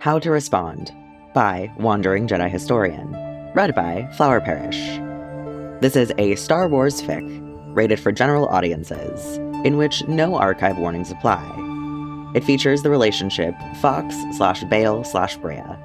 How to Respond by Wandering Jedi Historian. Read by Flower Parish. This is a Star Wars fic, rated for general audiences, in which no archive warnings apply. It features the relationship Fox/Bail/Breha.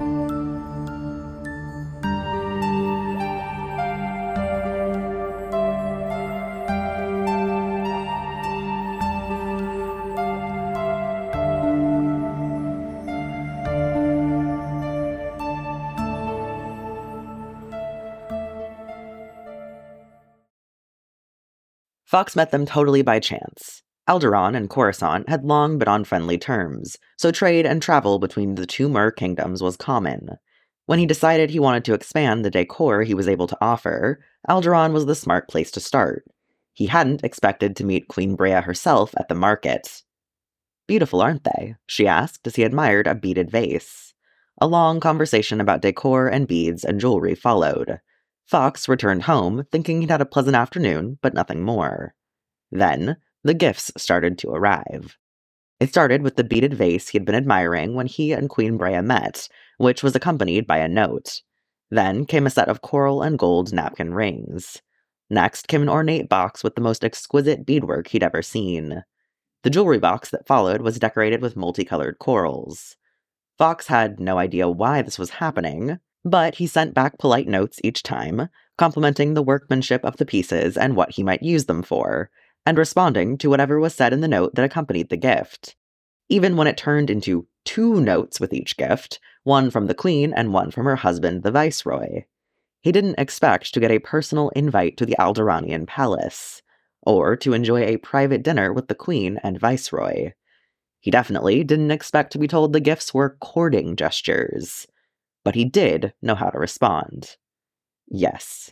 Fox met them totally by chance. Alderaan and Coruscant had long been on friendly terms, so trade and travel between the two Mer kingdoms was common. When he decided he wanted to expand the decor he was able to offer, Alderaan was the smart place to start. He hadn't expected to meet Queen Breha herself at the market. "Beautiful, aren't they?" she asked as he admired a beaded vase. A long conversation about decor and beads and jewelry followed. Fox returned home, thinking he'd had a pleasant afternoon, but nothing more. Then, the gifts started to arrive. It started with the beaded vase he had been admiring when he and Queen Breha met, which was accompanied by a note. Then came a set of coral and gold napkin rings. Next came an ornate box with the most exquisite beadwork he'd ever seen. The jewelry box that followed was decorated with multicolored corals. Fox had no idea why this was happening, but he sent back polite notes each time, complimenting the workmanship of the pieces and what he might use them for, and responding to whatever was said in the note that accompanied the gift. Even when it turned into 2 notes with each gift, one from the Queen and one from her husband, the Viceroy. He didn't expect to get a personal invite to the Alderaanian palace, or to enjoy a private dinner with the Queen and Viceroy. He definitely didn't expect to be told the gifts were courting gestures. But he did know how to respond. Yes.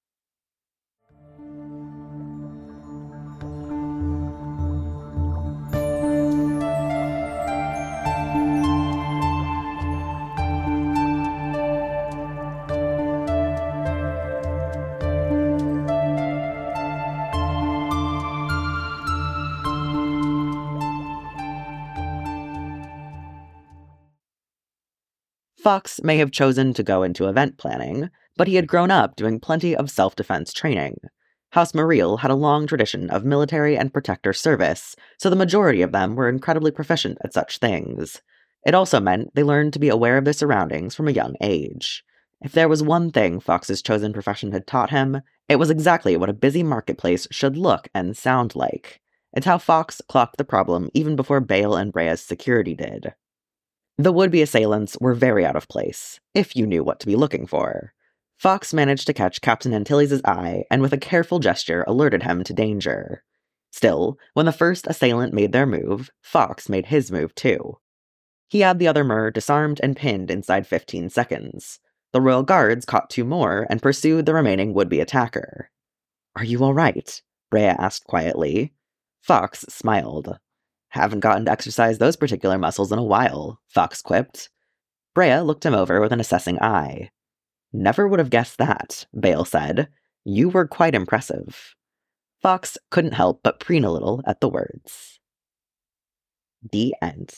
Fox may have chosen to go into event planning, but he had grown up doing plenty of self-defense training. House Mareel had a long tradition of military and protector service, so the majority of them were incredibly proficient at such things. It also meant they learned to be aware of their surroundings from a young age. If there was one thing Fox's chosen profession had taught him, it was exactly what a busy marketplace should look and sound like. It's how Fox clocked the problem even before Bail and Breha's security did. The would-be assailants were very out of place, if you knew what to be looking for. Fox managed to catch Captain Antilles' eye, and with a careful gesture alerted him to danger. Still, when the first assailant made their move, Fox made his move too. He had the other Mer disarmed and pinned inside 15 seconds. The Royal Guards caught 2 more and pursued the remaining would-be attacker. "Are you all right?" Breha asked quietly. Fox smiled. "Haven't gotten to exercise those particular muscles in a while," Fox quipped. Breha looked him over with an assessing eye. "Never would have guessed that," Bail said. "You were quite impressive." Fox couldn't help but preen a little at the words. The end.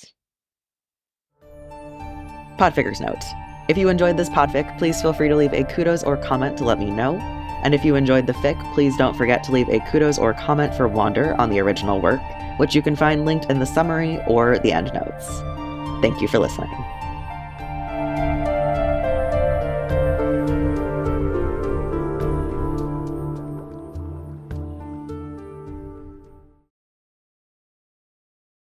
Podfigures note. If you enjoyed this podfic, please feel free to leave a kudos or comment to let me know. And if you enjoyed the fic, please don't forget to leave a kudos or comment for Wander on the original work, which you can find linked in the summary or the end notes. Thank you for listening.